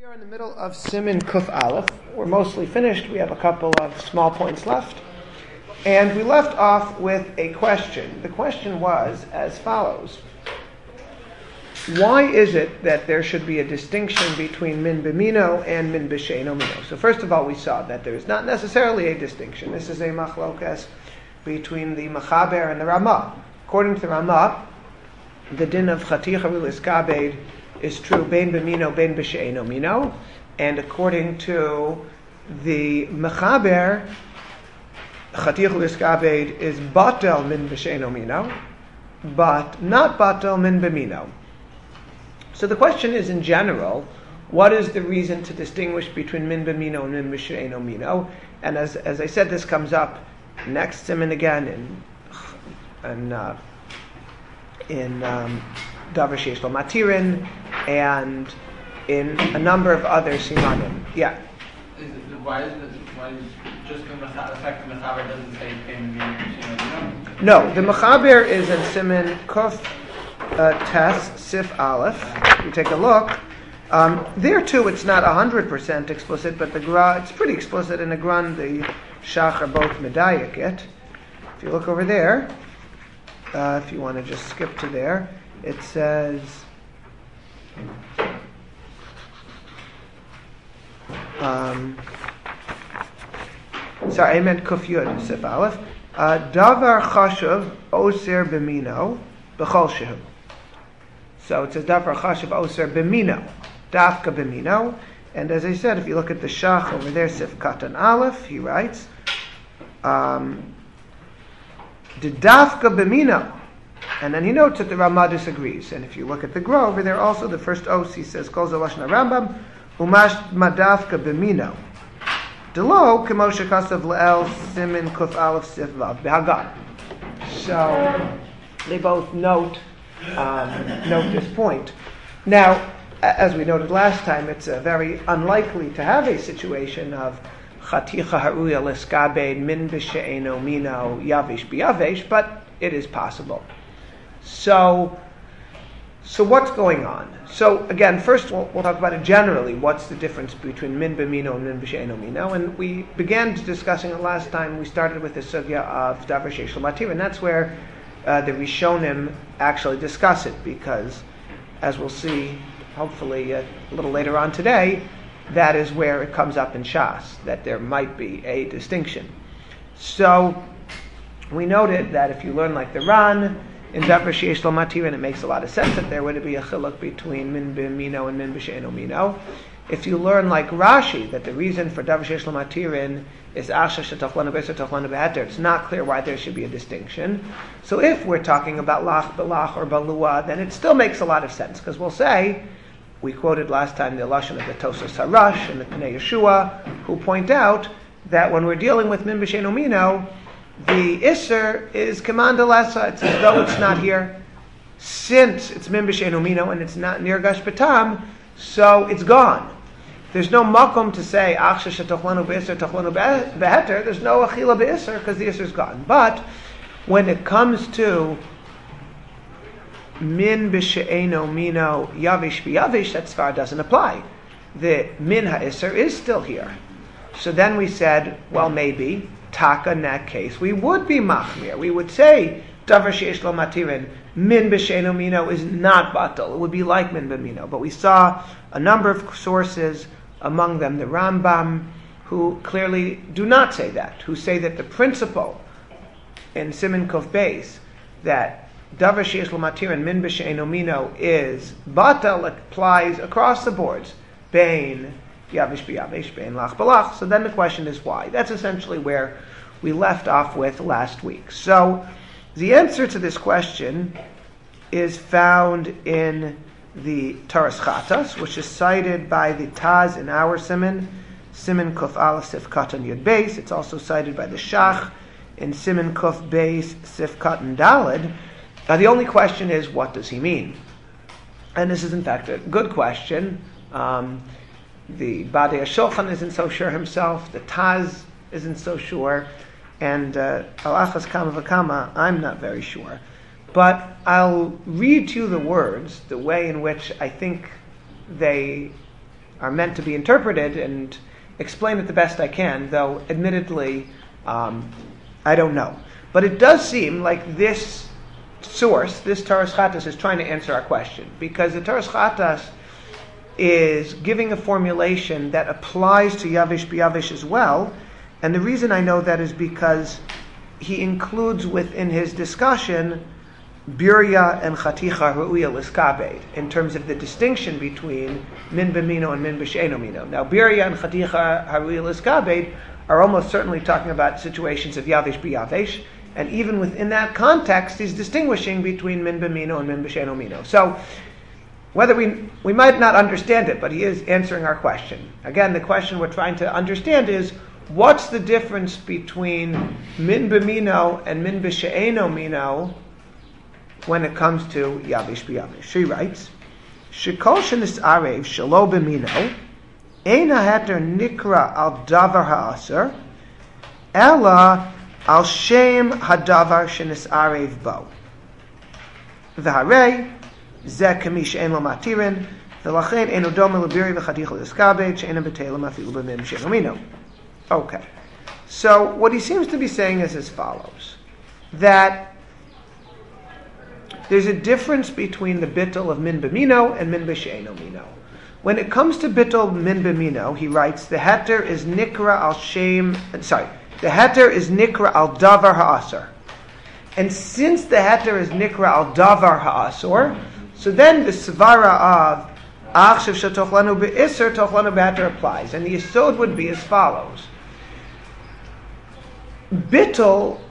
We're in the middle of Siman Kuf Aleph. We're mostly finished. We have a couple of small points left. And we left off with a question. The question was as follows. Why is it that there should be a distinction between min b'mino and min b'she'eino mino? So first of all, we saw that there is not necessarily a distinction. This is a machlokas between the Mechaber and the Ramah. According to the Ramah, the din of Chaticha Liskabed is true bein b'mino, bein b'she'eino mino, and according to the Mechaber, Chaticha Liskabed is batel min b'she'eino mino, but not batel min b'mino. So the question is, in general, what is the reason to distinguish between min b'mino and min b'she'eino mino? And as I said, this comes up next siman again in Davar Sheish Lo Matirin and in a number of other simanim. Yeah. Why is just the fact the Mechaber doesn't say bein b'mino b'she'eino mino? No, the Mechaber is in siman Kuf Tes Sif Aleph. You take a look. There too, it's not 100% explicit, but the Gra, it's pretty explicit in the Gran. The Shach are both medayik it. If you look over there, if you want to just skip to there, it says. Sorry, I meant Kuf Yud Sif Aleph. Davar chashuv oser b'mino b'chol shehu. So it says Davar chashuv oser b'mino, dafka b'mino. And as I said, if you look at the Shach over there, Sif Katan Aleph, he writes, the dafka b'mino. And then he notes that the Ramah disagrees. And if you look at the Gra over there, also the first os, he says, Kol Zalashna Rambam, Umash Madafka B'mino. Delo, Kemoshe Kasav Le'el, Simin Kuf Aleph Sif Vav B'Hagan. So, they both note this point. Now, as we noted last time, it's very unlikely to have a situation of Chaticha Ha'uya L'Skabed Min B'She'eino Mino Yavish B'Yavish, but it is possible. So what's going on? So again, first we'll talk about it generally. What's the difference between min b'mino and min b'she'eino mino? And we began discussing it last time. We started with the sugya of Davar Sheish Lo Matirin, and that's where the Rishonim actually discuss it, because as we'll see, hopefully a little later on today, that is where it comes up in Shas, that there might be a distinction. So we noted that if you learn like the Ran, in Davar Sheish Lo Matirin, it makes a lot of sense that there would be a chiluk between min b'mino and min b'she'eino mino. If you learn like Rashi, that the reason for Davar Sheish Lo Matirin is asha shetachlanu b'eser tachlanu b'heter, it's not clear why there should be a distinction. So if we're talking about lach b'lach or balua, then it still makes a lot of sense, because we'll say, we quoted last time the lashon of the Tosas Harash and the Pnei Yeshua, who point out that when we're dealing with min b'she'eino mino, the Isser is Kamanda Lasa. It's as though it's not here. Since it's Min B'She'eino Mino and it's not near Gash Batam, so it's gone. There's no makom to say, Achsha Shetachlanu B'Isser, Tachlanu B'Heter. There's no Achila B'Isser because the Isser's gone. But when it comes to Min B'She'eino Mino Yavish B'Yavish, that Svar doesn't apply. The Min HaIsser is still here. So then we said, well, maybe Taka, in that case, we would be machmir. We would say Davar Sheish Lo Matirin, min b'she'eino mino is not batal. It would be like min b'mino. But we saw a number of sources, among them the Rambam, who clearly do not say that, who say that the principle in Siman Kuf Beis that Davar Sheish Lo Matirin, min b'she'eino mino is batal, applies across the boards. Bein Yavish b'yavish, bein lach b'lach. So then the question is why? That's essentially where we left off with last week. So the answer to this question is found in the Taras Chatas, which is cited by the Taz in our Siman Kuf Aleph Sif Katan Yud Beis. It's also cited by the Shach in Siman Kuf Beis Sif Katan Daled. Now the only question is, what does he mean? And this is in fact a good question. The Badei HaShulchan isn't so sure himself. The Taz isn't so sure. And Al-Achas Kama V'Kama, I'm not very sure. But I'll read to you the words, the way in which I think they are meant to be interpreted and explain it the best I can, though admittedly, I don't know. But it does seem like this source, this Toras Chatas, is trying to answer our question, because the Toras Chatas is giving a formulation that applies to Yavish B'Yavish as well, and the reason I know that is because he includes within his discussion Birya and Chaticha Ru'uya Liskabed in terms of the distinction between Min B'Mino and Min B'She'eno Mino. Now, Birya and Chaticha Ru'uya Liskabed are almost certainly talking about situations of Yavish B'Yavish, and even within that context, he's distinguishing between Min B'Mino and Min B'She'eno Mino. So, whether we might not understand it, but he is answering our question. Again, the question we're trying to understand is, what's the difference between Min B'Mino and Min B'She'eno Mino when it comes to Yavish B'Yavish? She writes, Shekol shenis arev shelo b'mino ein haheter nikra al davar ha'aser ela al shem hadavar shenis arev bo v'harei zeh kemi she'en lo matirin v'lachen eno dome lebiri v'chaticha l'eskabed she'ena b'telim afilu b'mim she'eno mino. Okay, so what he seems to be saying is as follows, that there's a difference between the bittul of Min B'Mino and Min B'She'eno Mino. When it comes to bittul Min B'Mino, he writes, the heter is nikra al the heter is nikra al davar ha'asar. And since the heter is nikra al davar ha'asar, so then the svara of achshav shetochlanu be'isr tochlanu be'heter applies. And the yesod would be as follows. Bittul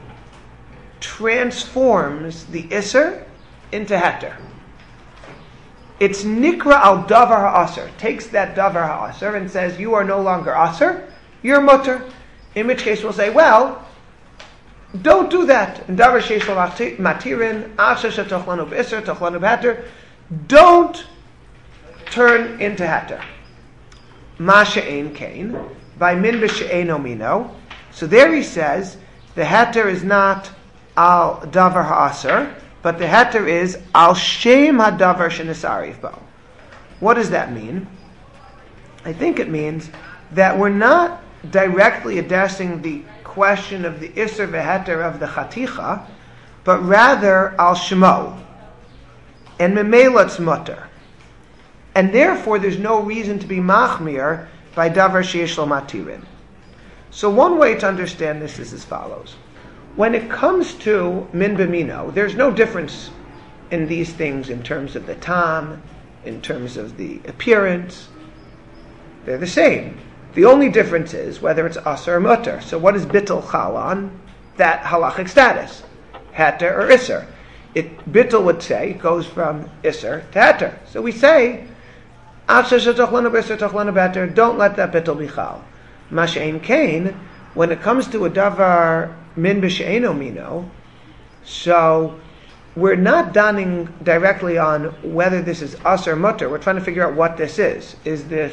transforms the Isser into Heter. It's Nikra al Davar ha'aser, takes that Davar ha'aser and says, you are no longer Aser, you're Mutter. In which case we'll say, well, don't do that. In Davar Sheish Matirin, Asher Shetochlanu B'Isser, Tochlanu B'Heter, don't turn into Heter. Ma she'ein kain, by Min B'She'eno Mino. So there he says, the Heter is not al davar ha'aser, but the heter is al shem hadavar shenisarif bo. What does that mean? I think it means that we're not directly addressing the question of the iser v'heter of the chaticha, but rather al shemo, and memelat's mutter, and therefore there's no reason to be machmir by davar sheyesh lo matirin. So one way to understand this is as follows. When it comes to Min B'Mino, there's no difference in these things in terms of the tam, in terms of the appearance. They're the same. The only difference is whether it's Aser or Mutter. So what is Bittul Chal on? That halachic status. Heter or Isser. Bittul would say, it goes from Isser to Heter. So we say, don't let that Bittul be Chal. Mash'ein Kain, when it comes to a davar Min B'She'eno Mino, so we're not daning directly on whether this is us or mutter. We're trying to figure out what this is. Is this,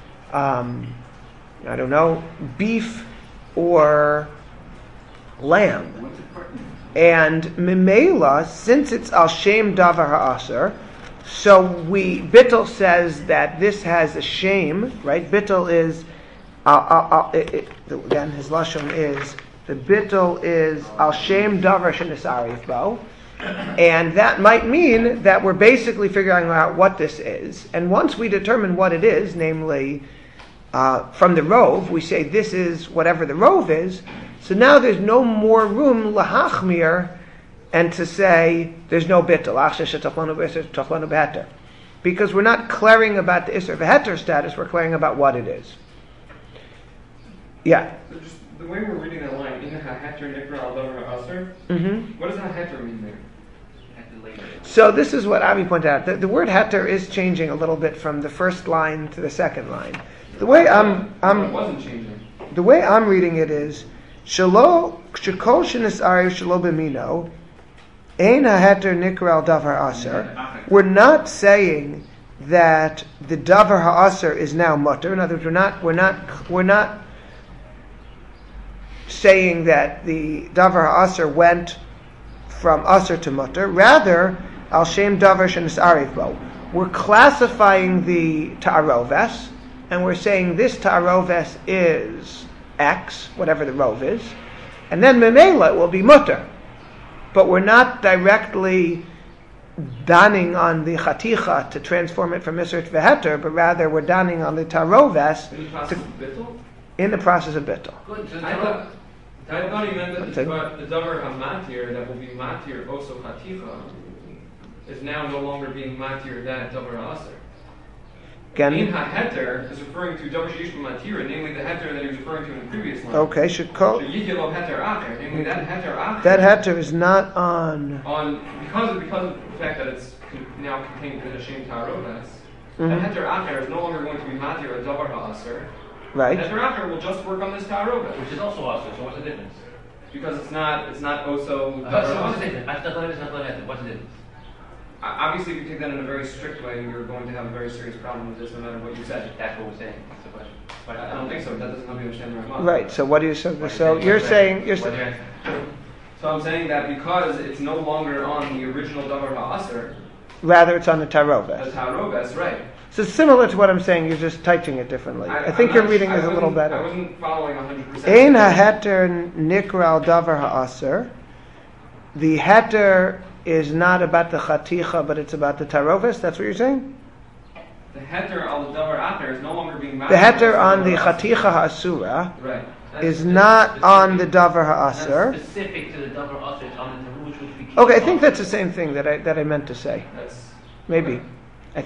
beef or lamb? And Mimela, since it's al shem davar ha'aser, so Bittul says that this has a shame, right? Bittul is, then his lashon is, the bittul is al shem davar shenisarif bo, and that might mean that we're basically figuring out what this is. And once we determine what it is, namely from the rove, we say this is whatever the rove is. So now there's no more room lahachmir and to say there's no bittul because we're not clearing about the isser v'heter status. We're clearing about what it is. Yeah. The way we're reading that line, in ha-heter nikra al davar ha'aser, what does ha-heter mean there? So this is what Avi pointed out. The word heter is changing a little bit from the first line to the second line. The way it wasn't changing. The way I'm reading it is shelo shekol shenis arev shelo b'mino ein ha-heter nikra al davar ha'aser. We're not saying that the davar ha'aser is now mutter. In other words, we're not saying that the davar ha'aser went from aser to mutter. Rather, al shem davar shenis arif bo. we're classifying the ta'aroves, and we're saying this ta'aroves is X, whatever the rov is, and then memela will be mutter. But we're not directly daning on the chaticha to transform it from isser to heter, but rather we're daning on the ta'aroves in the process of bittul. I thought he meant that the davar hamatir that will be matir also chaticha is now no longer being matir that davar ha'aser. In ha-heter is referring to davar sheyish b'matira, namely the heter that he was referring to in the previous line. Okay, should call. Yihilo heter acher, namely that heter acher. That heter is not on. Because of the fact that it's now contained in a shem ta'aroves. That heter acher is no longer going to be matir a davar ha'aser. Right. Heter acher will just work on this ta'aroves, which is also aser. So what's the difference? Because it's not also. So what's the difference? What's the difference? Obviously, if you take that in a very strict way, you're going to have a very serious problem with this, no matter what you said. That's what we're saying. That's the question. I don't think so. That doesn't help you understand the Ramah. Right. So what do you say? So you're saying. So I'm saying that because it's no longer on the original davar ha'aser. Rather, it's on the ta'aroves. The ta'aroves, right. So similar to what I'm saying, you're just typing it differently. I think your reading is a little better. I wasn't following 100%. Ein ha-heter nikra al davar ha'aser. The heter is not about the chaticha, but it's about the ta'aroves. That's what you're saying? The heter al davar acher is no longer being matir. The heter on the chaticha ha'asura is not on the davar ha'aser. That's specific to the davar ha'aser. It's on the taruch, which we keep. Okay, I think that's the same thing that I meant to say. Maybe. Right. I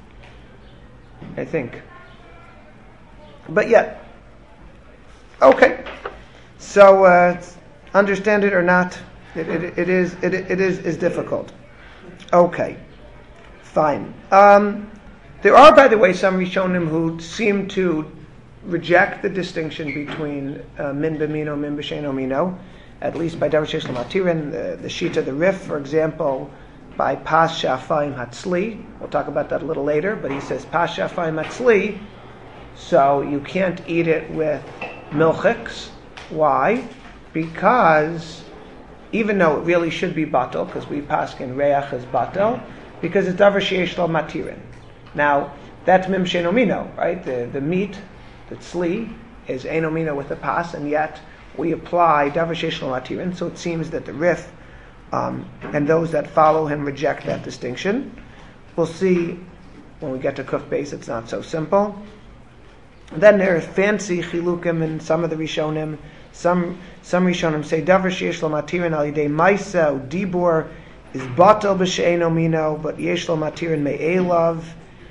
think. But yet. Okay. So, understand it or not, it is difficult. Okay. Fine. There are, by the way, some Rishonim who seem to reject the distinction between min b'mino, min b'sheino mino, at least by davar sheish l'matirin, the Shita, the Rif, for example, by Pas Shafayim Hatzli. We'll talk about that a little later, but he says Pas Shafayim Hatzli, so you can't eat it with milchiks. Why? Because even though it really should be batel, because we paskin reach is batel, because it's davar sheish lo matirin. Now, that's mim she'eino mino, right? The meat, the tzli, is eino mino with the pas, and yet we apply davar sheish lo matirin, so it seems that the Rif and those that follow him reject that distinction. We'll see when we get to Kuf Beis, it's not so simple. Then there are fancy chilukim in some of the Rishonim. Some Rishonim say davar sheish lo matirin al yidei maisa dibur is batel b'she'eino mino, but yesh lo matirin me'elav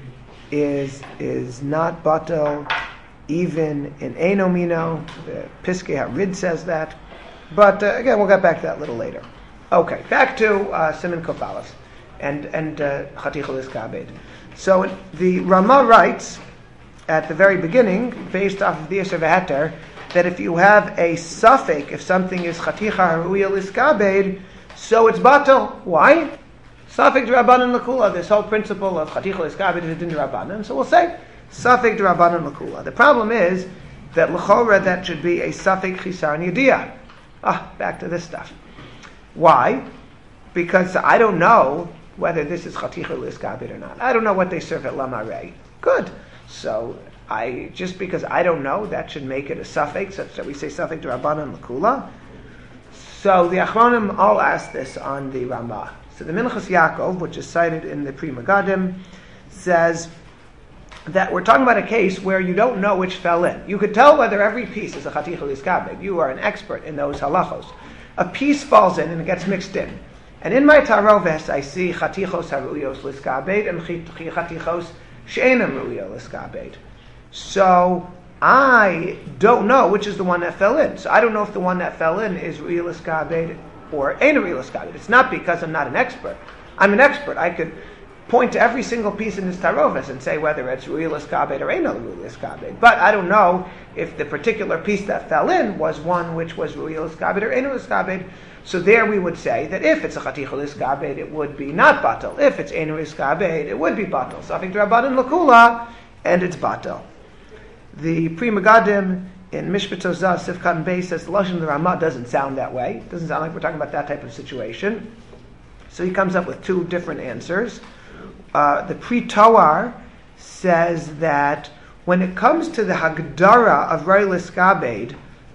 is not batel even in eino mino. Piskei HaRid says that, but again we'll get back to that a little later. Okay, back to Siman Kuf Aleph and Chaticha Liskabed. So the Ramah writes at the very beginning, based off of the Yisr V'Heter, that if you have a suffix, if something is Chaticha Haruya Liskabed, so it's batel. Why? Suffix D'Rabbanan L'Kula. This whole principle of Chaticha Liskabed is in D'Rabbanan. So we'll say suffix D'Rabbanan L'Kula. The problem is that L'Chora that should be a suffix Chisar Yediyah. Back to this stuff. Why? Because I don't know whether this is Chaticha Liskabed or not. I don't know what they serve at Lamarei. Good. So just because I don't know, that should make it a suffix, such that we say suffix D'Rabbanan L'Kula. So the Achronim all ask this on the Ramah. So the Minchas Yaakov, which is cited in the Pri Megadim, says that we're talking about a case where you don't know which fell in. You could tell whether every piece is a Chaticha Liskabed. You are an expert in those halachos. A piece falls in and it gets mixed in. And in my Taroves, I see Chatichos Haruyos Liskabed and Chatichos She'enam Ruyo Liskabed. So I don't know which is the one that fell in. So I don't know if the one that fell in is Ruyo Liskabed or Eina Ruyo Liskabed. It's not because I'm not an expert. I'm an expert. I could point to every single piece in this Taroves and say whether it's Ruyo Liskabed or Eina Ruyo Liskabed. But I don't know if the particular piece that fell in was one which was Ruyo Liskabed or Eina Liskabed. So there we would say that if it's a Chaticha Liskabed, it would be not batel. If it's Eina Liskabed, it would be batel. Suffix D'Rabbanan L'Kula, and it's batel. The Pri Megadim in Mishpat Tozah Sifkan Beis says the Lashon of the Ramah doesn't sound that way. It doesn't sound like we're talking about that type of situation. So he comes up with two different answers. the Pri-Toar says that when it comes to the Hagdara of Roi Liskabed,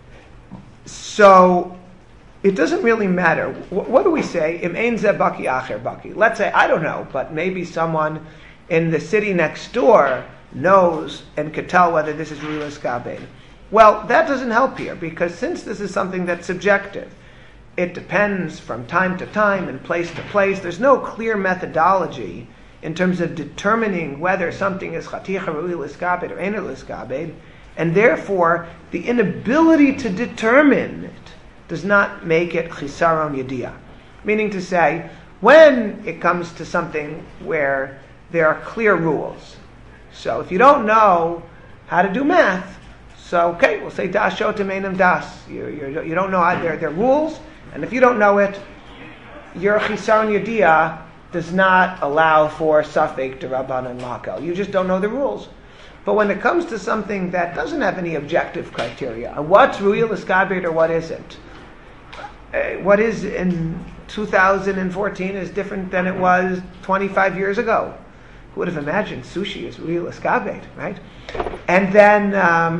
so it doesn't really matter. What do we say? Im ein ze baki acher baki. Let's say, I don't know, but maybe someone in the city next door knows and could tell whether this is Roi Liskabed. Well, that doesn't help here, because since this is something that's subjective, it depends from time to time and place to place. There's no clear methodology in terms of determining whether something is chaticha Roi Liskabed or ein Liskabed, and therefore the inability to determine it does not make it chisaron yediyah. Meaning to say, when it comes to something where there are clear rules, so if you don't know how to do math, so okay, we'll say das shotem einam das. You don't know how there are rules, and if you don't know it, your chisaron yediyah does not allow for safek d'Rabbanan makel. You just don't know the rules. But when it comes to something that doesn't have any objective criteria, what's Roi Liskabed or what isn't? What is in 2014 is different than it was 25 years ago. Who would have imagined sushi is Roi Liskabed, right? And then,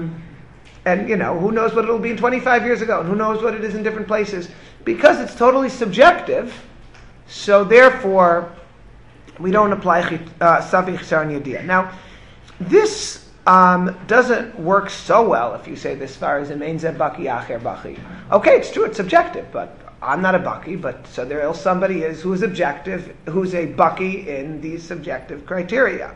who knows what it'll be in 25 years ago, and who knows what it is in different places. Because it's totally subjective, so therefore, we don't apply Safek Chisaron Yediyah. Now, this doesn't work so well if you say this far as Im ein ze baki acher baki. Okay, it's true, it's subjective, but I'm not a baki, but so there else somebody is who is objective, who's a baki in these subjective criteria.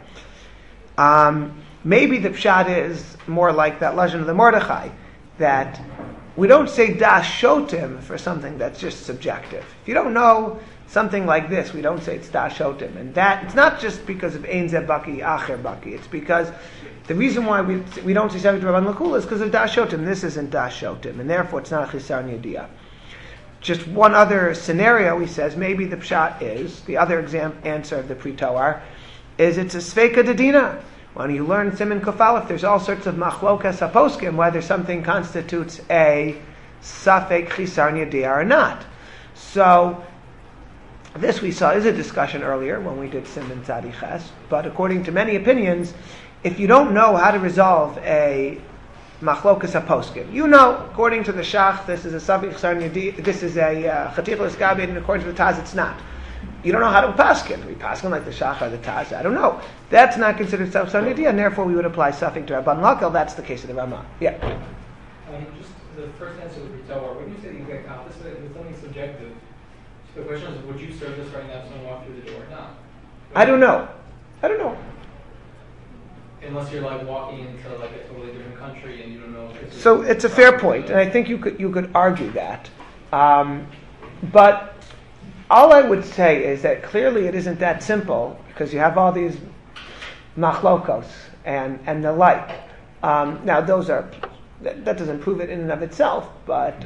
Maybe the pshat is more like that lashon of the Mordechai, that we don't say das shotim for something that's just subjective. If you don't know something like this, we don't say it's das shotim, and that it's not just because of ein ze baki acher baki. It's because the reason why we don't say safek d'Rabbanan l'kula is because of das shotim. This isn't das shotim, and therefore it's not a chisaron yediyah. Just one other scenario, he says, maybe the pshat is, the other answer of the Pri-Toar, is it's a sveka dedina. When you learn Siman Kuf Aleph, there's all sorts of machlokas haposkim, whether something constitutes a safek chisaron yediyah or not. So, this we saw is a discussion earlier when we did Siman Tzadi Ches, but according to many opinions, if you don't know how to resolve a machlokas haposkim, you know, according to the Shach, this is a safek chisaron yediyah, this is a chaticha Liskabed, and according to the Taz, it's not. You don't know how to paskin. We paskin like the Shach or the Taz. I don't know. That's not considered safek chisaron yediyah, and therefore we would apply safek d'Rabbanan makel. That's the case of the Ramah. Yeah. Just the first answer to the Pri-Toar, when you say the exact opposite, it's something subjective. The question is, would you serve this right now if someone walked through the door or not? I don't know. Unless you're like walking into like a totally different country and you don't know. So it's a fair point, and I think you could argue that. But all I would say is that clearly it isn't that simple, because you have all these machlokos and the like. Now those are that doesn't prove it in and of itself, but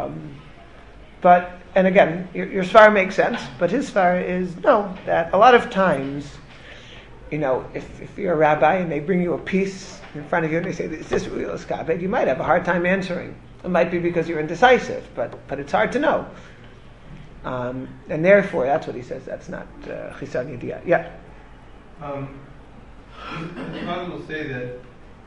and again, your svara makes sense, but his svara is no, that a lot of times, if you're a rabbi and they bring you a piece in front of you and they say, is this Roi Liskabed? You might have a hard time answering. It might be because you're indecisive, but it's hard to know. And therefore, that's what he says, that's not chisaron yediyah. Yeah? One will say that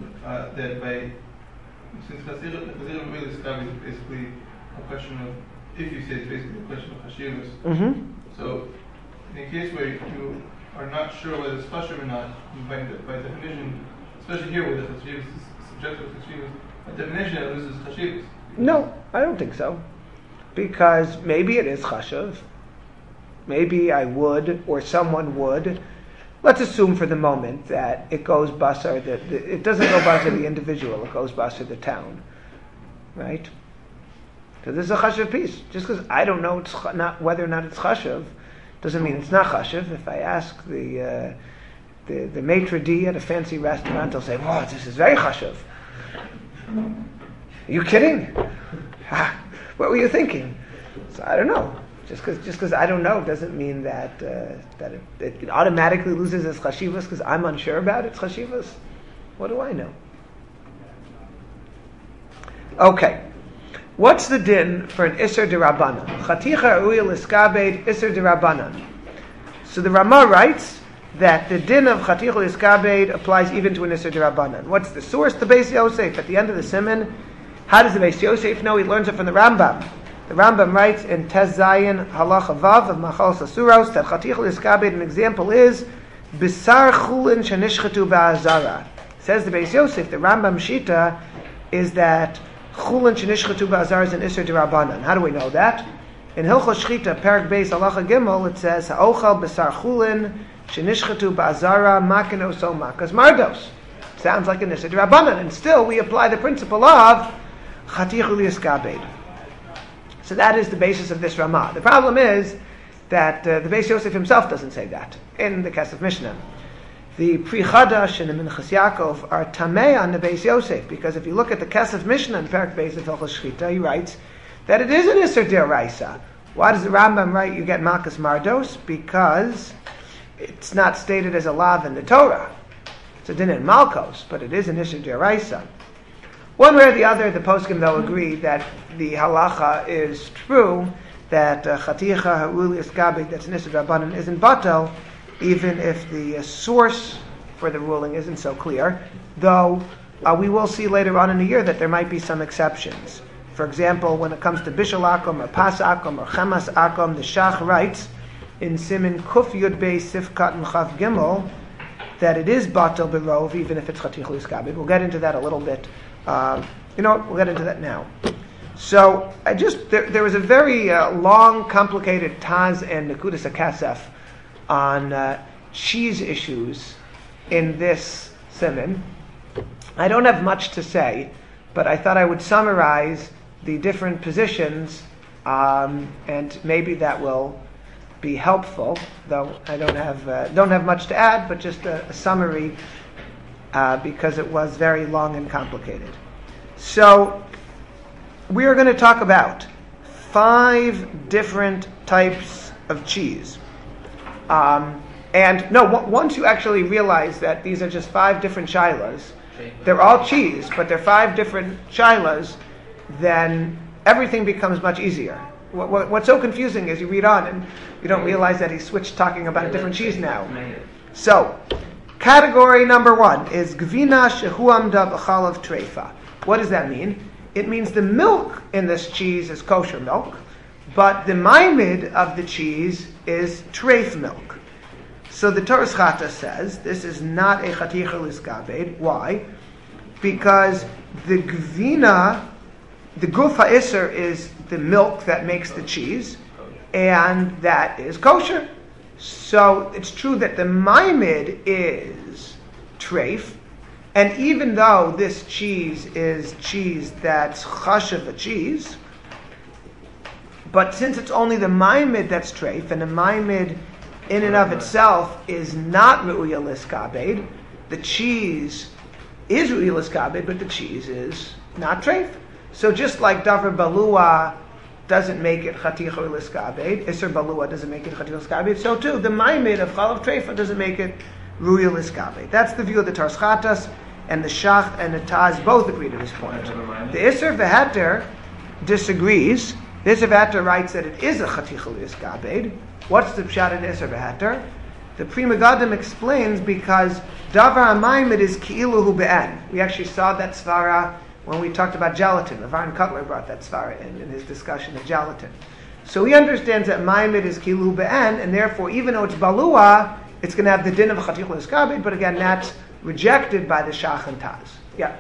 since Chazir Roi Liskabed is basically a question of, if you say it's basically a question of Hashivas, so in a case where you are not sure whether it's Chashiv or not, by definition, especially here where the Chashivas is subjective Chashivas, by definition it loses Chashivas. No, I don't think so. Because maybe it is Chashiv, maybe I would, or someone would. Let's assume for the moment that it goes basar, it doesn't go basar the individual, it goes basar the town. Right? So this is a chashiv piece. Just because I don't know it's not whether or not it's chashiv, doesn't mean it's not chashiv. If I ask the maitre d' at a fancy restaurant, they'll say, "Wow, this is very chashiv." Are you kidding? What were you thinking? So I don't know. Just because I don't know doesn't mean that it automatically loses its chashivas because I'm unsure about its chashivas. What do I know? Okay. What's the din for an Isser d'Rabbanan? Chaticha Roi Liskabed Isser d'Rabbanan. So the Ramah writes that the din of chatichul iskabed applies even to an Isser D'Rabbanan. What's the source? The Beis Yosef. At the end of the Siman, how does the Beis Yosef know? He learns it from the Rambam. The Rambam writes in Tez Zayin Halacha Vav of Machal Sasuros that chatichul iskabed, an example is Bisar Chulin Shenishchatu Ba'azara. Says the Beis Yosef, the Rambam Shita is that Chulin Shenishchatu Ba'azara is an Isser D'Rabbanan. How do we know that? In Hilchos Shchita, Perek Beis Halacha Gimel, it says Ha'ochal Bisar Chulin Shenishchatu Ba'azara Makin Oso Makas Mardos. Sounds like an Isser D'Rabbanan, and still we apply the principle of Chatichul Yiskabed. So that is the basis of this Ramah. The problem is that the Beis Yosef himself doesn't say that in the Kesef Mishnah. The Pri Chadash and the Minchas Yaakov are tamei on the Beis Yosef, because if you look at the Kesef Mishnah in Perek Beis of Hilchos Shchita, he writes that it is an Isser D'Oraisa. Why does the Rambam write you get Makas Mardos? Because it's not stated as a lav in the Torah. It's a din in Malkos, but it is an Isser D'Oraisa. One way or the other, the poskim though agree that the halacha is true, that chaticha ha'ul yiskabed, that's an Isser D'Rabbanan, isn't batel, even if the source for the ruling isn't so clear, though we will see later on in the year that there might be some exceptions. For example, when it comes to Bishul Akom or Pas Akom or Chemas Akom, the Shach writes in Simin Kuf Yud Beis Sifkat and Chav Gimel that it is batel berov even if it's chatichul yiskabed. We'll get into that a little bit. We'll get into that now. So there was a very long, complicated Taz and Nekudas HaKesef on cheese issues in this siman. I don't have much to say, but I thought I would summarize the different positions, and maybe that will be helpful. Though I don't have much to add, but just a summary because it was very long and complicated. So we are going to talk about 5 different types of cheese. Once you actually realize that these are just 5 different shilas, they're all cheese, but they're 5 different shilas, then everything becomes much easier. What's so confusing is you read on and you don't realize that he switched talking about a different cheese now. So, category number 1 is Gvina Shehuamda B'chalav Treifa. What does that mean? It means the milk in this cheese is kosher milk, but the maimid of the cheese is treif milk. So the Toras Chata says this is not a chatichul iskabed. Why? Because the gvina, the guf ha'isser is the milk that makes the cheese, and that is kosher. So it's true that the maimid is treif, and even though this cheese is cheese that's chashav a cheese, but since it's only the maimid that's treif, and the maimid in and of itself is not ru'ya liskabed, the cheese is ru'ya liskabed, but the cheese is not treif. So just like davar balua doesn't make it chatichul liskabed, iser balua doesn't make it chatichul liskabed, so too the maimid of chalav treifa doesn't make it ru'ya liskabed. That's the view of the Toras Chatas, and the Shach and the Taz both agree to this point. The Isser V'Heter disagrees. The Isser V'Heter writes that it is a chatichul liskabed. What's the pshat in Isser V'Heter? The Pri Megadim explains because davar ha'maimid is ki'ilu hu be'en. We actually saw that svara when we talked about gelatin. Avraham Kotler brought that svara in his discussion of gelatin. So he understands that maimid is ki'ilu hu be'en, and therefore even though it's balua, it's going to have the din of chatichul liskabed, but again that's rejected by the Shach and Taz. Yeah.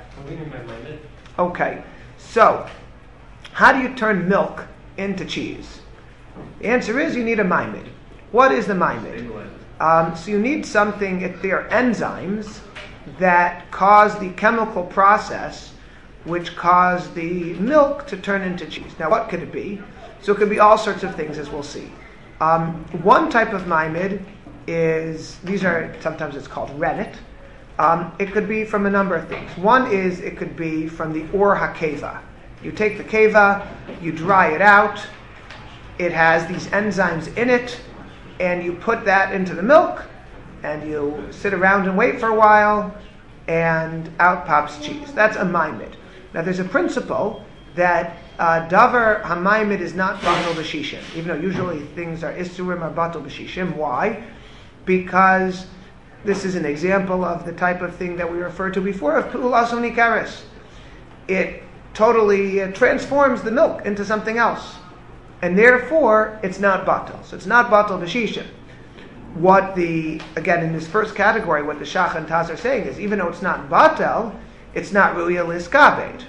Okay. So, how do you turn milk into cheese? The answer is you need a maimid. What is the maimid? So you need something, there are enzymes that cause the chemical process which cause the milk to turn into cheese. Now what could it be? So it could be all sorts of things, as we'll see. One type of maimid is, sometimes it's called rennet. It could be from a number of things. One is it could be from the or hakeva. You take the keva, you dry it out, it has these enzymes in it, and you put that into the milk, and you sit around and wait for a while, and out pops cheese. That's a maimid. Now there's a principle that davar hamaimid is not batel b'shishim, even though usually things are isurim or batel b'shishim. Why? Because this is an example of the type of thing that we referred to before of Pu'ulas Nikaris. It totally transforms the milk into something else. And therefore, it's not batal. So it's not batal b'shisha. Again, in this first category, what the Shach and Taz are saying is, even though it's not batal, it's not ru'ya liskabed.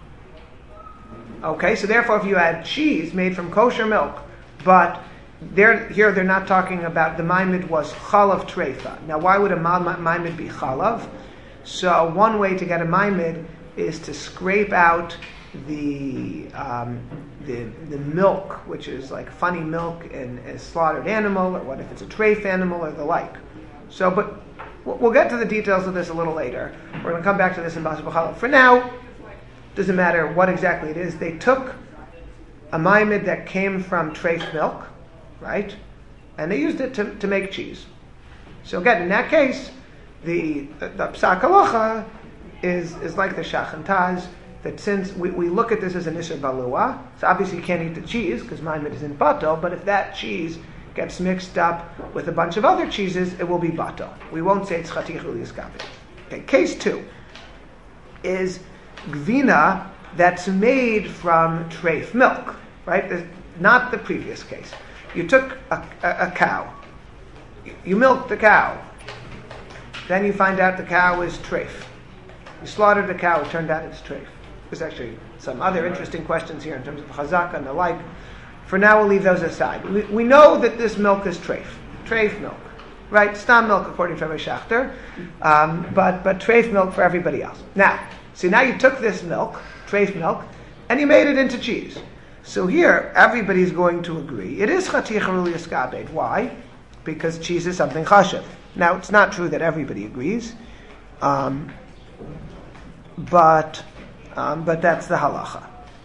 Okay, so therefore, if you add cheese made from kosher milk, but they're not talking about the maimed was chalav treifa. Now, why would a maimed be chalav? So one way to get a maimed is to scrape out the milk, which is like funny milk in a slaughtered animal, or what if it's a treif animal, or the like. So, but we'll get to the details of this a little later. We're going to come back to this in Basar B'chalav. For now, doesn't matter what exactly it is. They took a maimed that came from treif milk, right? And they used it to make cheese. So again, in that case, the psak halacha is like the Shach and Taz, that since we look at this as an Isser Balua, so obviously you can't eat the cheese because maimed is in batal, but if that cheese gets mixed up with a bunch of other cheeses, it will be batal. We won't say it's chatich u'liskabed. Okay, case 2 is gvina that's made from treif milk, right? Not the previous case. You took a cow, you milked the cow, then you find out the cow is treif. You slaughtered the cow, it turned out it's treif. There's actually some other interesting questions here in terms of chazaka and the like. For now, we'll leave those aside. We know that this milk is treif milk, right? Stam milk according to Rabbi Schachter, but treif milk for everybody else. Now you took this milk, treif milk, and you made it into cheese. So here, everybody's going to agree. It is chatich u'liskabed. Why? Because cheese is something chashav. Now, it's not true that everybody agrees, but that's the halacha.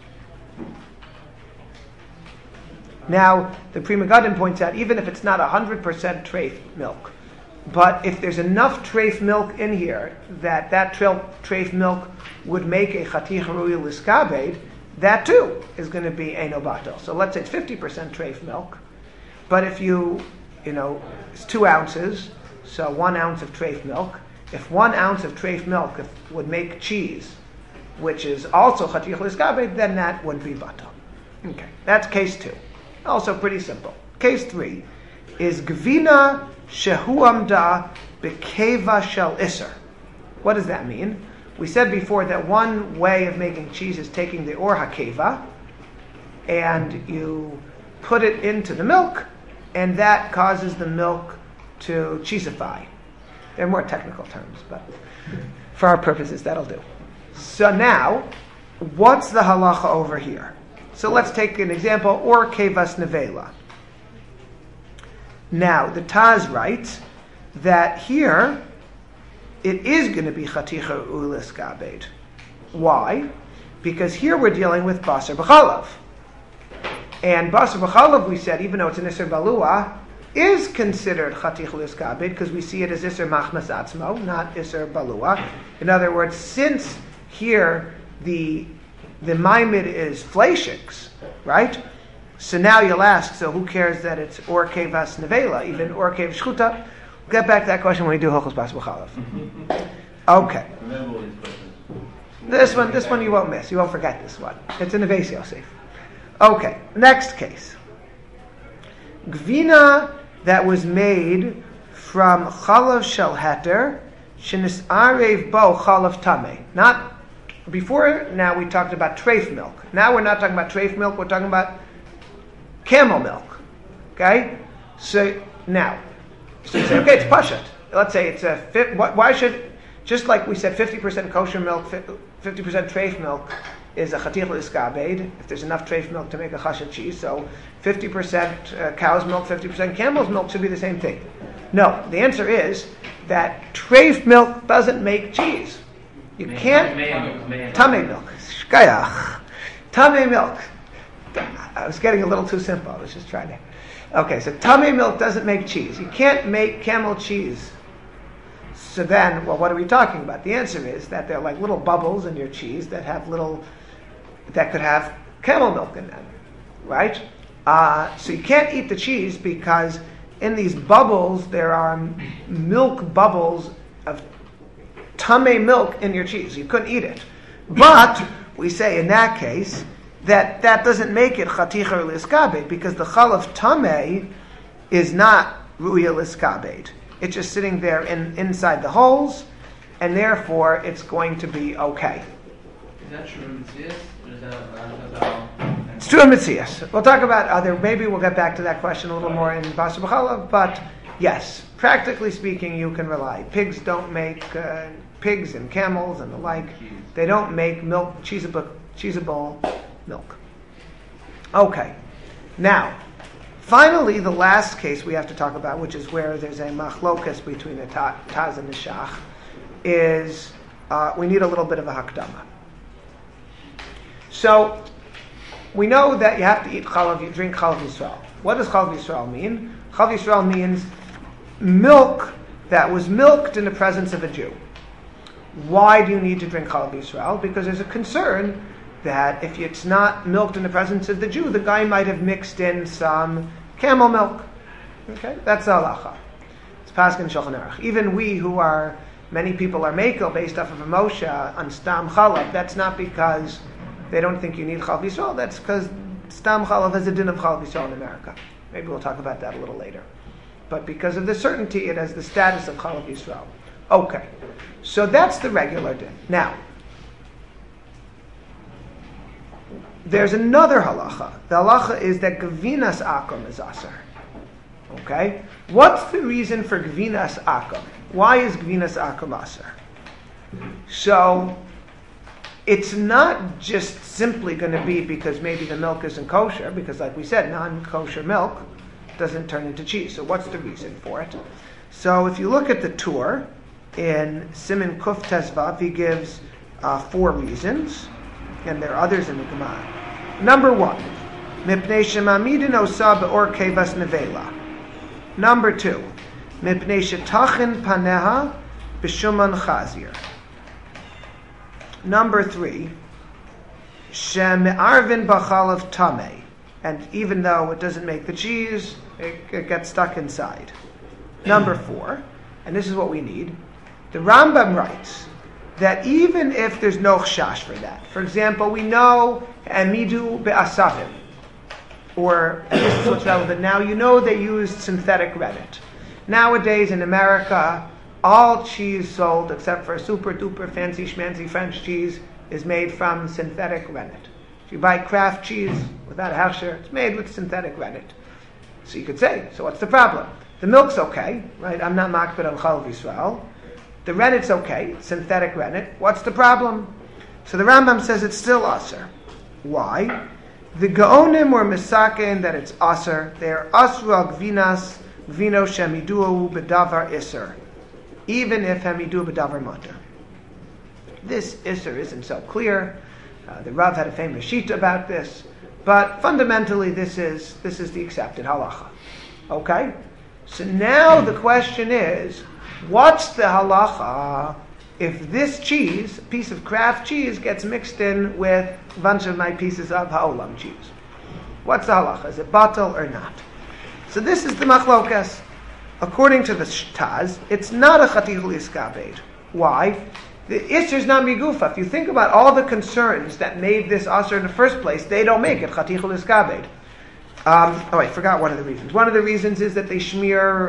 Now, the Pri Megadim points out, even if it's not 100% treif milk, but if there's enough treif milk in here that treif milk would make a chatich u'liskabed, that too is going to be eino batal. So let's say it's 50% treif milk, but if it's 2 ounces, so 1 ounce of treif milk. If 1 ounce of treif milk would make cheese, which is also chatich u'liskabed, then that wouldn't be batal. Okay, that's case 2. Also pretty simple. Case 3 is gvina shehu amda bekeva shel iser. What does that mean? We said before that one way of making cheese is taking the or hakeva, and you put it into the milk, and that causes the milk to cheesify. They're more technical terms, but for our purposes, that'll do. So now, what's the halacha over here? So let's take an example, or kevas nevela. Now, the Taz writes that here, it is going to be chaticha u'liskabed. Why? Because here we're dealing with basar b'chalav. And basar b'chalav, we said, even though it's an Isser Balua, is considered chatich u'liskabed because we see it as Isser machmas atzmo, not Isser Balua. In other words, since here the maimed is fleishiks, right? So now you'll ask, so who cares that it's or kevas nevela, even or kev shchuta? We'll get back to that question when we do Hilchos Basar B'chalav. Okay. Remember these questions. This one you won't miss. You won't forget this one. It's in the Beis Yosef. Okay, next case. Gvina that was made from chalav shel heter, shenis arev bo chalav tameh. Not before. Now we talked about treif milk. Now we're not talking about treif milk. We're talking about camel milk. Okay. So now, so you say, okay, it's pashat. Let's say it's why should, just like we said, 50% kosher milk, 50% treif milk is a chatich u'liskabed, if there's enough treif milk to make a chashat cheese, so 50% cow's milk, 50% camel's milk should be the same thing. No, the answer is that treif milk doesn't make cheese. You can't... Tamei milk. Shkayach. Tamei milk. I was getting a little too simple. I was just trying to... Okay, so tamei milk doesn't make cheese. You can't make camel cheese. So then, well, what are we talking about? The answer is that they're like little bubbles in your cheese that could have camel milk in them, right? So you can't eat the cheese because in these bubbles, there are milk bubbles of tamei milk in your cheese. You couldn't eat it. But we say in that case that doesn't make it chaticha liskabed, because the chalav tamei is not ruya liskabed. It's just sitting there inside the holes, and therefore it's going to be okay. Is that true in Metzias? Or is that it's true in Metzias. We'll talk about other, maybe we'll get back to that question a little more in Basar B'Chalav, but yes, practically speaking, you can rely. Pigs don't make, pigs and camels and the like, they don't make milk, cheesable milk. Okay. Now, finally, the last case we have to talk about, which is where there's a machlokas between the Taz and the Shach, is we need a little bit of a hakdama. So, we know that you have to eat chalav, you drink chalav Yisrael. What does chalav Yisrael mean? Chalav Yisrael means milk that was milked in the presence of a Jew. Why do you need to drink chalav Yisrael? Because there's a concern that if it's not milked in the presence of the Jew, the guy might have mixed in some camel milk. Okay, that's the halacha. It's Paskin Shulchan Aruch. Even we who are, many people are mekel based off of a Moshe on stam chalav. That's not because they don't think you need chalav Yisrael. That's because stam chalav has a din of chalav Yisrael in America. Maybe we'll talk about that a little later. But because of the certainty, it has the status of chalav Yisrael. Okay, so that's the regular din. Now, there's another halacha. The halacha is that Gvinas Akum is aser. Okay? What's the reason for Gvinas Akum? Why is Gvinas Akum aser? So, it's not just simply going to be because maybe the milk isn't kosher, because like we said, non-kosher milk doesn't turn into cheese. So what's the reason for it? So if you look at the Tur, in Siman Kuf Tezvav, he gives 4 reasons, and there are others in the Gemara. Number 1, Mipnei shemamidin osa be'or kevas nevela. Number 2, Mipnei shetachin paneha b'shuman chazir. Number 3, sheme'arvin b'chalav tamei, and even though it doesn't make the cheese, it gets stuck inside. Number 4, and this is what we need, the Rambam writes that even if there's no chashash for that, for example, we know amidu be'asavim, or this is what's relevant now, you know they used synthetic rennet. Nowadays in America, all cheese sold except for super duper fancy schmancy French cheese is made from synthetic rennet. If you buy Kraft cheese without a hechsher, it's made with synthetic rennet. So you could say, so what's the problem? The milk's okay, right? I'm not makbid on chalav Yisrael. The rennet's okay, synthetic rennet. What's the problem? So the Rambam says it's still aser. Why? The Gaonim were misaken that it's aser. They're asra gvinas, gvino shemiduo bedavar iser, even if hemidu bedavar mater. This iser isn't so clear. The Rav had a famous sheet about this, but fundamentally this is the accepted halacha. Okay? So now the question is, what's the halacha if this cheese, a piece of Kraft cheese, gets mixed in with a bunch of my pieces of ha'olam cheese? What's the halacha? Is it batal or not? So this is the machlokas. According to the Taz, it's not a chatichul iskabed. Why? The Isser is not migufa. If you think about all the concerns that made this Asr in the first place, they don't make it chatichul iskabed. I forgot one of the reasons. One of the reasons is that they smear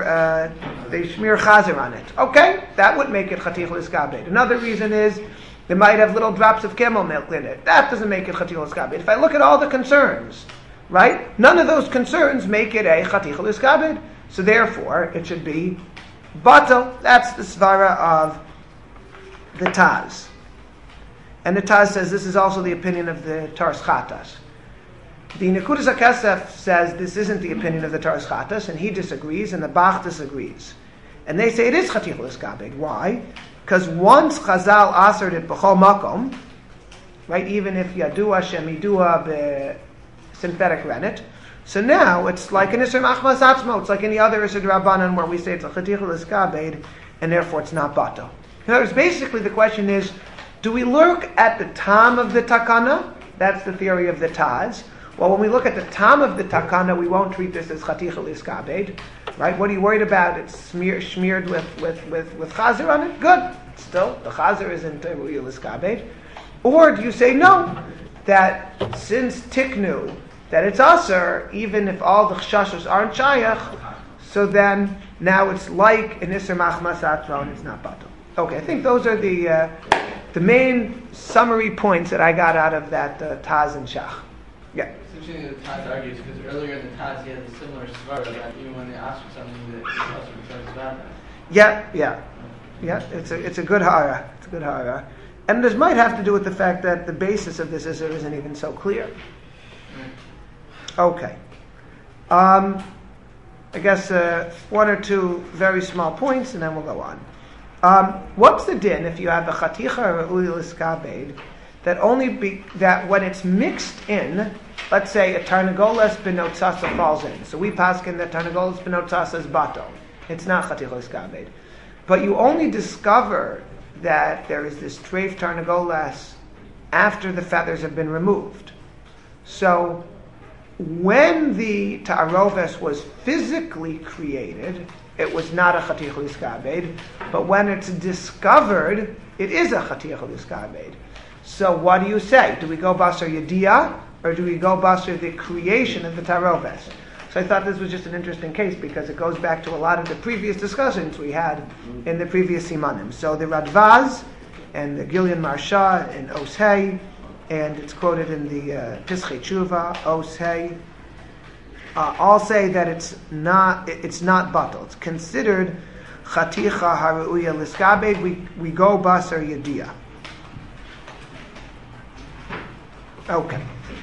chazer on it. Okay, that would make it chatichul iskabed. Another reason is they might have little drops of camel milk in it. That doesn't make it chatichul iskabed. If I look at all the concerns, right, none of those concerns make it a chatichul iskabed. So therefore, it should be batal. That's the svara of the Taz. And the Taz says this is also the opinion of the Taras Chatas. The Nekudas HaKesef says this isn't the opinion of the Taras Chatas, and he disagrees, and the Bach disagrees. And they say it is Chatichul Iskabed. Why? Because once Chazal asered it b'chol makom, right, even if Yadua Shemidua be synthetic rennet, so now it's like an Isser Machmas Atzmo, it's like any other Isser Rabbanan where we say it's a Chatichul Iskabed, and therefore it's not Bato. In other words, basically the question is, do we look at the tam of the takana? That's the theory of the Taz. Well, when we look at the tam of the takana, we won't treat this as chatichul iskabed. Right? What are you worried about? It's smeared with chazer on it? Good. Still, the chazer isn't ru'ya liskabed. Or do you say no, that since tiknu, that it's aser, even if all the chashos aren't shayach, so then now it's like an iser machmas atro and it's not batal. Okay, I think those are the main summary points that I got out of that Taz and Shach. Yeah. It's interesting that Taz argues, because earlier in the Taz he had a similar svara that even when they ask for something, the also returns about that. Yeah. It's a good hara. It's a good hara. And this might have to do with the fact that the basis of this isn't even so clear. Okay. I guess one or two very small points, and then we'll go on. What's the din if you have a chaticha re'uya liskabed that that when it's mixed in, let's say a tarnagolas benotzasa falls in. So we paskin that tarnagolas benotzasa is bato. It's not chaticha liskabed. But you only discover that there is this treif tarnagolas after the feathers have been removed. So when the ta'aroves was physically created, it was not a chaticha liskabed, but when it's discovered, it is a chaticha liskabed. So what do you say? Do we go basar yediyah, or do we go basar the creation of the ta'aroves? So I thought this was just an interesting case because it goes back to a lot of the previous discussions we had in the previous simanim. So the Radvaz and the Gilyon Marsha and Oshei, and it's quoted in the Pischei Tshuva, Oshei, all say that it's not batal. It's considered chaticha haru'uya liskabed. We go basar yediyah. Okay.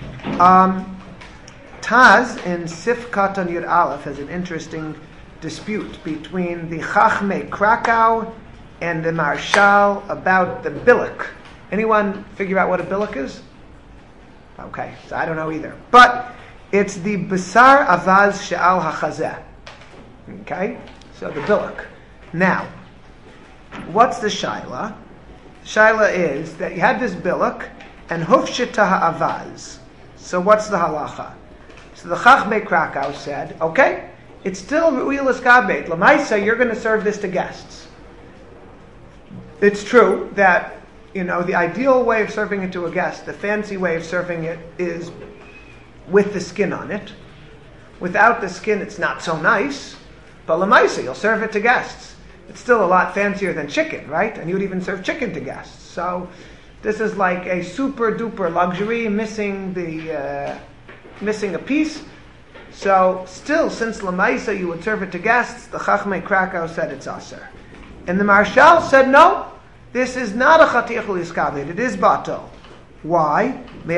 Taz in Sif Katan Yud Aleph has an interesting dispute between the Chachmei Krakow and the Marshal about the bilik. Anyone figure out what a bilik is? Okay, so I don't know either. But it's the Basar Avaz She'al HaChazeh. Okay, so the bilik. Now, what's the Shaila? The Shaila is that you had this bilik and Hufshita HaAvaz. So what's the halacha? So the Chachmei Krakow said, okay, it's still ru'ya liskabed. L'maisa, you're going to serve this to guests. It's true that, the ideal way of serving it to a guest, the fancy way of serving it is with the skin on it. Without the skin, it's not so nice. But l'maisa, you'll serve it to guests. It's still a lot fancier than chicken, right? And you would even serve chicken to guests. So this is like a super duper luxury, missing a piece. So still, since l'maisa you would serve it to guests, the Chachmei Krakow said it's aser. And the Marshal said no, this is not a chaticha liskabed, it is batal. Why?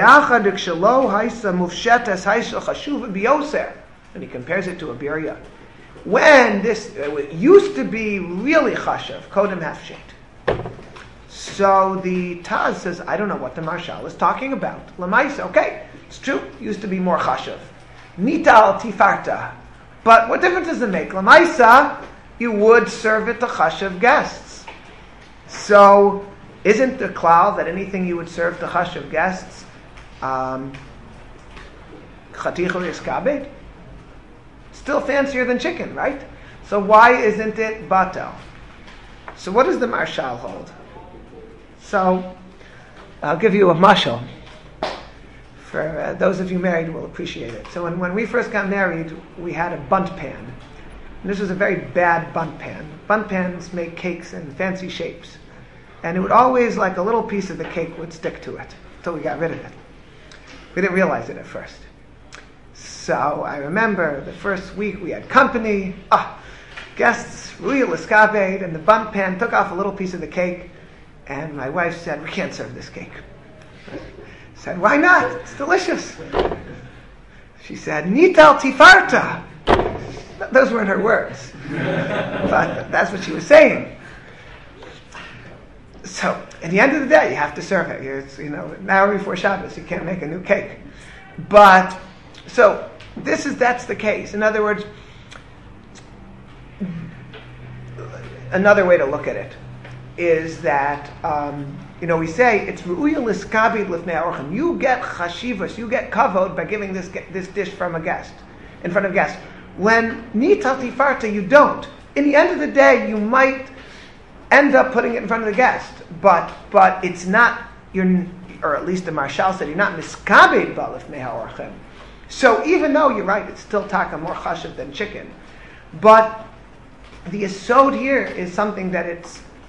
And he compares it to a birya. When this it used to be really chashav, kodem hafshet. So the Taz says, I don't know what the Marshal is talking about. L'maisa, okay, it's true, it used to be more chashav. Nital tifarta. But what difference does it make? L'maisa, you would serve it to chashav guests. So, isn't the klal that anything you would serve to chashav guests, chaticha liskabed? Still fancier than chicken, right? So why isn't it batal? So what does the Marshal hold? So, I'll give you a mashal. For those of you married will appreciate it. So when we first got married, we had a bunt pan. And this was a very bad bunt pan. Bunt pans make cakes in fancy shapes. And it would always, like a little piece of the cake would stick to it until we got rid of it. We didn't realize it at first. So I remember the first week we had company. Guests, ru'ya liskabed, and the bunt pan took off a little piece of the cake. And my wife said, we can't serve this cake. I said, why not? It's delicious. She said, nital tifarta. Those weren't her words. But that's what she was saying. So, at the end of the day, you have to serve it. It's, an hour before Shabbos, you can't make a new cake. But, so, that's the case. In other words, another way to look at it is that, we say it's ru'ya liskabed lifnei orchim. You get chashivas, you get kavod by giving this dish from a guest, in front of guests. When Nita Tifarta, you don't. In the end of the day, you might end up putting it in front of the guest, but it's not, or at least the Marshal said, you're not miskabed balifnei ha'orchem. So even though you're right, it's still taka more chashiv than chicken, but the yesod here is something that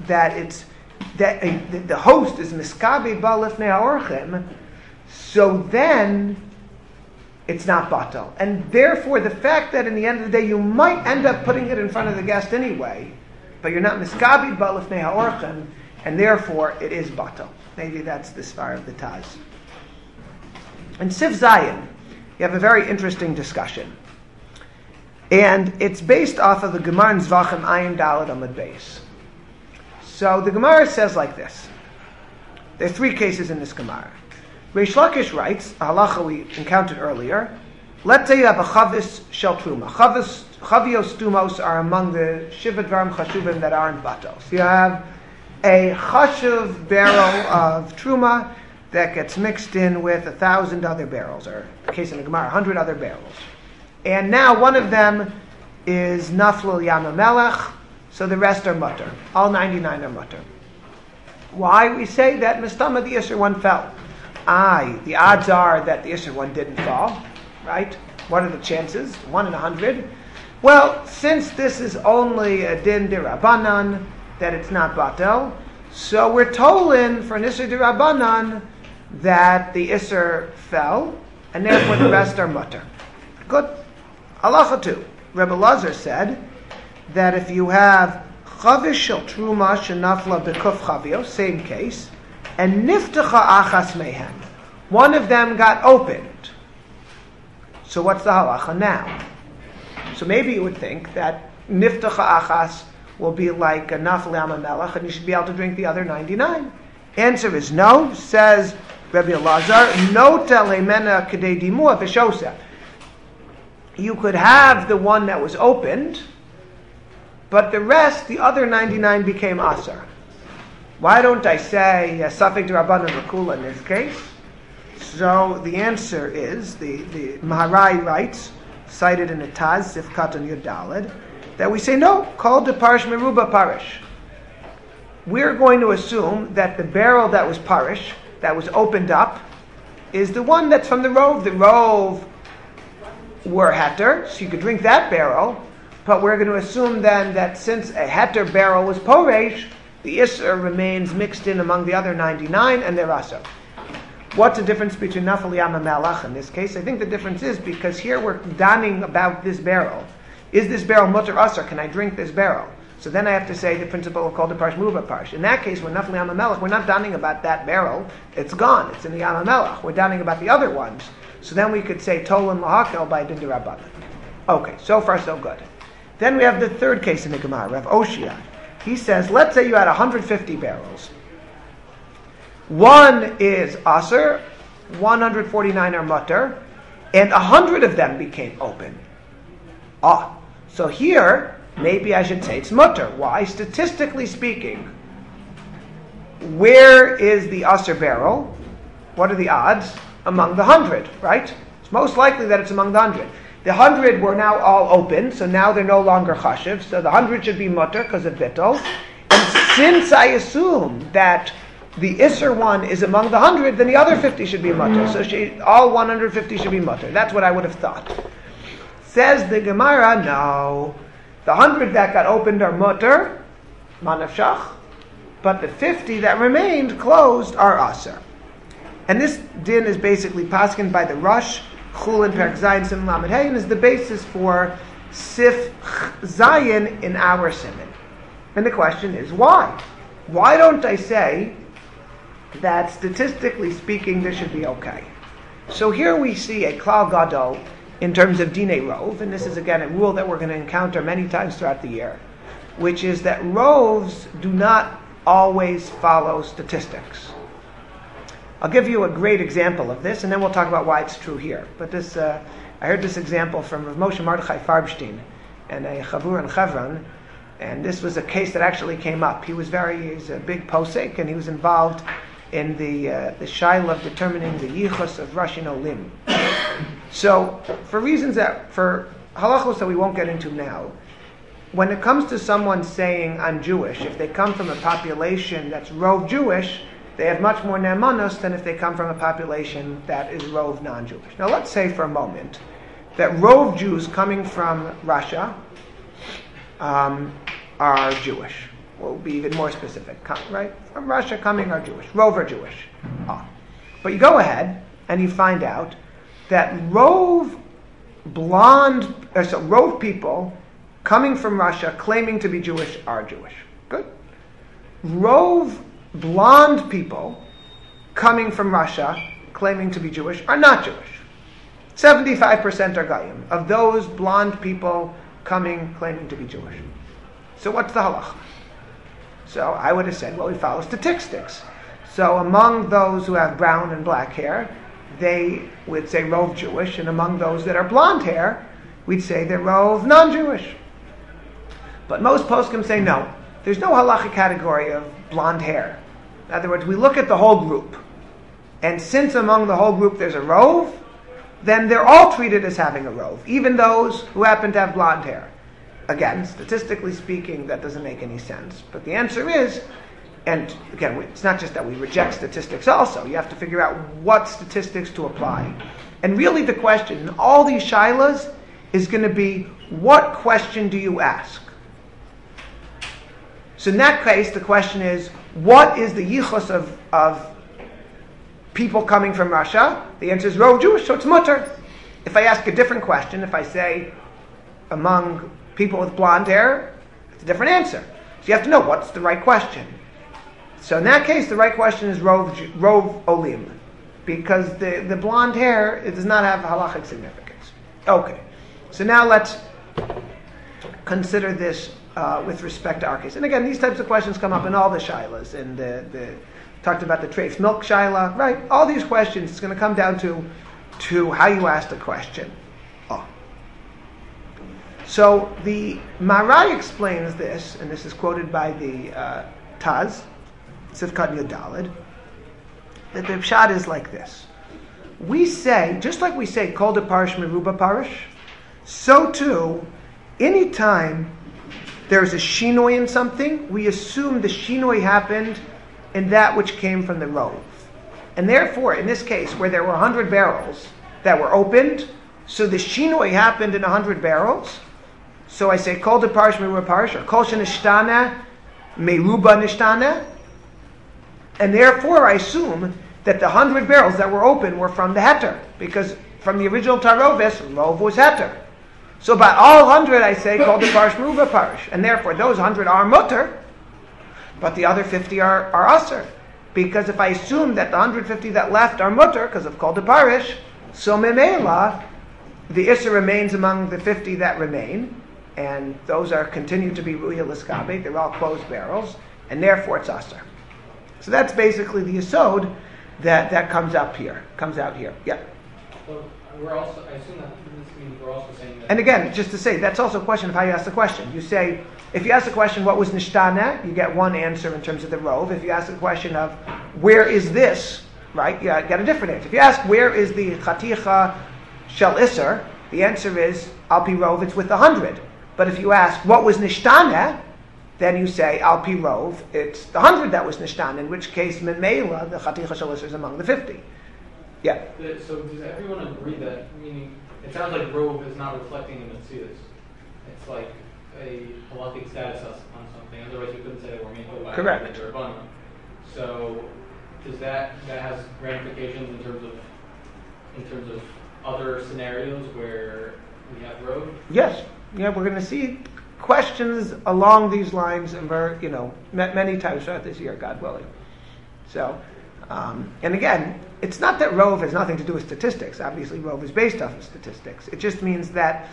the host is miskabed balifnei ha'orchem. So then it's not batal, and therefore the fact that in the end of the day you might end up putting it in front of the guest anyway, but you're not miskabed balifnei ha'orchem, and therefore it is batal. Maybe that's the svar of the Taz. In Sif Zayin, you have a very interesting discussion, and it's based off of the Gemara in Zvachim Ayin Daled Amud Beis. So the Gemara says like this. There are three cases in this Gemara. Reish Lakish writes, a halacha we encountered earlier, let's say you have a chavis shel truma. Chavios tumos are among the shiva dvarim chashuvim that aren't batos. You have a chashuv barrel of truma that gets mixed in with 1,000 other barrels, or in the case of the Gemara, 100 other barrels. And now one of them is naflul yam melech, so the rest are mutter. All 99 are mutter. Why? We say that mistama the Isser one fell. The odds are that the Isser one didn't fall, right? What are the chances? 1 in 100. Well, since this is only a din d'Rabbanan, that it's not batel, so we're tolin for an Isser d'Rabbanan that the Isser fell, and therefore the rest are mutter. Good. Halacha 2. Rebbe Lazar said that if you have chavish shel truma shenafla bekuf chavios, same case, and niftacha achas mehem, one of them got opened. So what's the halacha now? So maybe you would think that niftacha achas will be like a nafal yam melech, and you should be able to drink the other 99. Answer is no. Says Rabbi Elazar, no telemena kedei dimua v'shosa. You could have the one that was opened, but the rest, the other 99, became asar. Why don't I say Safek D'Rabbanan Rakula in this case? So the answer is, the Maharai writes, cited in the Taz, Sifkat and Yudalad, that we say no, called the Parish Meruba Parish. We're going to assume that the barrel that was Parish, that was opened up, is the one that's from the Rove. The Rove were Heter, so you could drink that barrel, but we're going to assume then that since a Heter barrel was Poresh, the Isser remains mixed in among the other 99, and they're Asar. What's the difference between Nafal Yam and Melech in this case? I think the difference is because here we're donning about this barrel. Is this barrel Mutter Asar? Can I drink this barrel? So then I have to say the principle called the Parsh Muva Parsh. In that case, when Nafal Yam and Melech, we're not donning about that barrel. It's gone. It's in the Yam and Melech. We're donning about the other ones. So then we could say Tolan Lahakel by Din D'Rabbanan. Okay, so far so good. Then we have the third case in the Gemara, Rav Oshia. He says, let's say you had 150 barrels. One is Aser, 149 are Mutter, and 100 of them became open. So here, maybe I should say it's Mutter. Why? Statistically speaking, where is the Aser barrel? What are the odds? Among the 100, right? It's most likely that it's among the 100. The 100 were now all open, so now they're no longer chashiv. So the 100 should be mutter because of bittul. And since I assume that the Isser one is among the 100, then the other 50 should be mutter. So all 150 should be mutter. That's what I would have thought. Says the Gemara, no. The 100 that got opened are mutter, manavshach, but the 50 that remained closed are aser. And this din is basically paskin by the Rush, Chulin Perk Zayin Sim Lamed Hey, and is the basis for Sif Zayin in our Siman. And the question is, why? Why don't I say that statistically speaking this should be okay? So here we see a Klal Gadol in terms of Dinei Rov, and this is again a rule that we're going to encounter many times throughout the year, which is that Rovs do not always follow statistics. I'll give you a great example of this, and then we'll talk about why it's true here. But this, I heard this example from Rav Moshe Mordechai Farbstein and a Chavur in Chevron, and this was a case that actually came up. He's a big posek, and he was involved in the shaila of determining the yichus of Rashin Olim. So, for reasons that, for halachos that we won't get into now. When it comes to someone saying, I'm Jewish, if they come from a population that's rov Jewish, they have much more ne'emanos than if they come from a population that is rov non-Jewish. Now let's say for a moment that rov Jews coming from Russia are Jewish. We'll be even more specific, right? From Russia coming are Jewish. Rov are Jewish. But you go ahead and you find out that rov people coming from Russia claiming to be Jewish are Jewish. Good. Rov blonde people coming from Russia claiming to be Jewish are not Jewish. 75% are Goyim. Of those blonde people coming claiming to be Jewish. So what's the halacha? So I would have said, well, we follow statistics. So among those who have brown and black hair, they would say rov Jewish, and among those that are blonde hair, we'd say they're rov non-Jewish. But most poskim say no. There's no halachic category of blonde hair. In other words, we look at the whole group. And since among the whole group there's a rov, then they're all treated as having a rov, even those who happen to have blonde hair. Again, statistically speaking, that doesn't make any sense. But the answer is, and again, it's not just that we reject statistics also. You have to figure out what statistics to apply. And really the question in all these shilas is going to be, what question do you ask? So in that case, the question is, what is the yichus of people coming from Russia? The answer is rov Jewish, so it's mutter. If I ask a different question, if I say among people with blonde hair, it's a different answer. So you have to know what's the right question. So in that case, the right question is rov olim, because the blonde hair, it does not have halachic significance. Okay, so now let's consider this with respect to our case. And again, these types of questions come up in all the shilas. And talked about the treif milk shaila, right? All these questions, it's going to come down to how you ask the question. So the Marai explains this, and this is quoted by the Taz, Sifkat Yudalid, that the pshat is like this. We say, just like we say, kol de parish meruba parish, so too, anytime there's a shinoi in something, we assume the shinoi happened in that which came from the rov. And therefore, in this case, where there were 100 barrels that were opened, so the shinoi happened in 100 barrels. So I say, kol de parish meruba parish, or kol shenishtana meruba nishtana. And therefore, I assume that the 100 barrels that were open were from the heter, because from the original tarovis, rov was heter. So by all 100, I say, kol de parish meruba parish. And therefore, those 100 are mutter, but the other 50 are aser. Because if I assume that the 150 that left are mutter, because of kol de parish, so memela, the iser remains among the 50 that remain, and those are continued to be ruya l'skabe, they're all closed barrels, and therefore it's aser. So that's basically the yesod that comes out here. Yeah. So we're also, I assume that this means we're also saying that. And again, just to say, that's also a question of how you ask the question. You say, if you ask the question, what was nishtana? You get one answer in terms of the rov. If you ask the question of, where is this? Right? You get a different answer. If you ask, where is the chaticha shel iser? The answer is, al pi rov, it's with 100. But if you ask, what was nishtana? Then you say, al pi rov, it's the 100 that was nishtana, in which case, memela, the chaticha shel iser is among the 50. Yeah. So does everyone agree that, meaning, it sounds like rov is not reflecting the Metzius. It's like a halachic status on something. Otherwise, we couldn't say that we're being told by correct. The Rabbanan. So does that has ramifications in terms of other scenarios where we have rov? Yes. Yeah, we're going to see questions along these lines, and many times throughout this year, God willing. So, and again, it's not that rov has nothing to do with statistics. Obviously, rov is based off of statistics. It just means that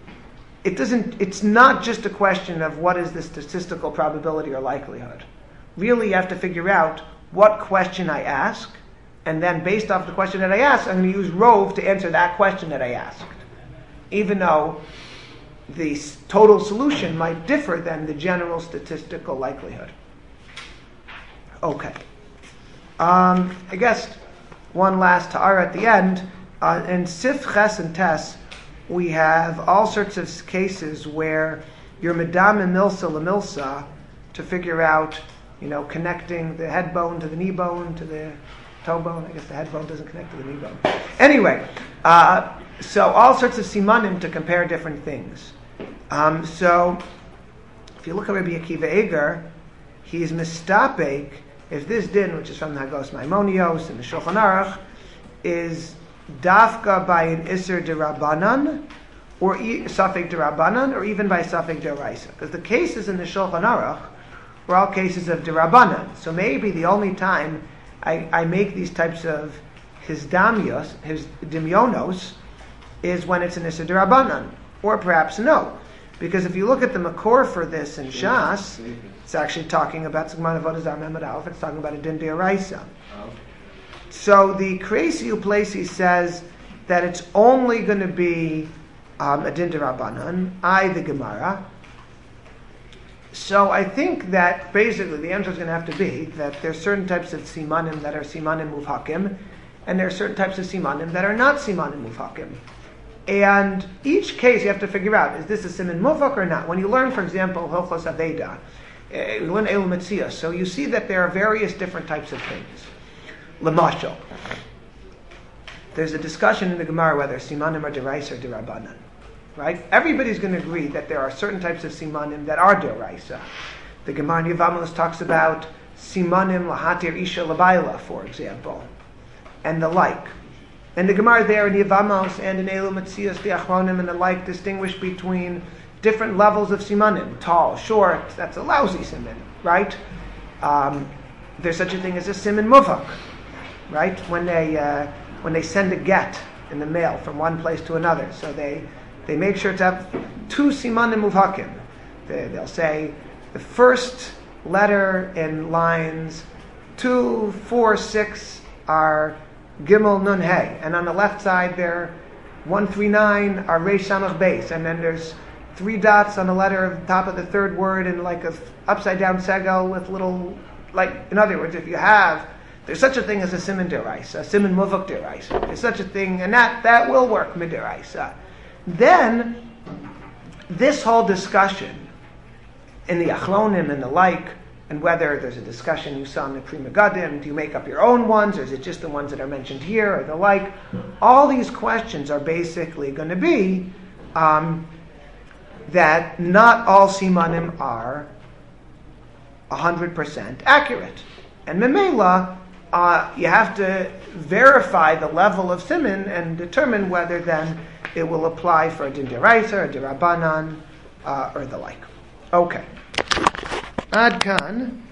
it's not just a question of what is the statistical probability or likelihood. Really, you have to figure out what question I ask, and then based off the question that I ask, I'm going to use rov to answer that question that I asked. Even though the total solution might differ than the general statistical likelihood. Okay. I guess one last ta'ara at the end. In Sif, Ches, and Tes, we have all sorts of cases where you're medame milsa lemilsa to figure out, connecting the head bone to the knee bone to the toe bone. I guess the head bone doesn't connect to the knee bone. Anyway, so all sorts of simanim to compare different things. So if you look at Rabbi Akiva Eger, he's mistapek if this din, which is from the Hagos Maimonios and the Shulchan Aruch, is dafka by an Isser Derabanan, or Safek Derabanan, or even by Safek Deraisa. Because the cases in the Shulchan Aruch were all cases of Derabanan. So maybe the only time I make these types of his dimyonos, is when it's an Isser Derabanan. Or perhaps no. Because if you look at the Makor for this in Shas, it's actually talking about Sigman Avodah Zarah Mehmet Aleph, it's talking about a Din D'Oraisa. So the Kreisi Uplesi says that it's only going to be a Din D'Rabbanan, the Gemara. So I think that basically the answer is going to have to be that there's certain types of simanim that are simanim muvhakim, and there are certain types of simanim that are not simanim muvhakim. And each case you have to figure out, is this a siman muvhak or not? When you learn, for example, Hilchos Aveda, you learn Eilu Metzias, so you see that there are various different types of things. Lamashal. There's a discussion in the Gemara whether simanim are deraisa or derabanan. Right? Everybody's going to agree that there are certain types of simanim that are deraisa. The Gemara in Yevamos talks about simanim lahatir isha labayla, for example, and the like. And the Gemara there in Yevamos and in Eilu Metzias, the Achronim and the like, distinguish between different levels of simanim. Tall, short, that's a lousy siman, right? There's such a thing as a siman muvhak, right? When they send a get in the mail from one place to another, so they make sure to have two simanim muvhakim. They'll say the first letter in lines 2, 4, 6 are Gimel Nun Hey, and on the left side there 1, 3, 9 are Reish Samach Beis, and then there's 3 dots on the letter at the top of the third word in like a upside down segel with little, like, in other words, if you have, there's such a thing as a siman deraisa, a siman muvhak deraisa. There's such a thing, and that will work mideraisa. Then this whole discussion in the Achronim and the like, and whether there's a discussion you saw in the Pri Megadim, do you make up your own ones, or is it just the ones that are mentioned here, or the like? All these questions are basically going to be that not all simanim are 100% accurate. And memela, you have to verify the level of siman and determine whether then it will apply for a din deraisa, or derabanan, or the like. Okay. Ad kan.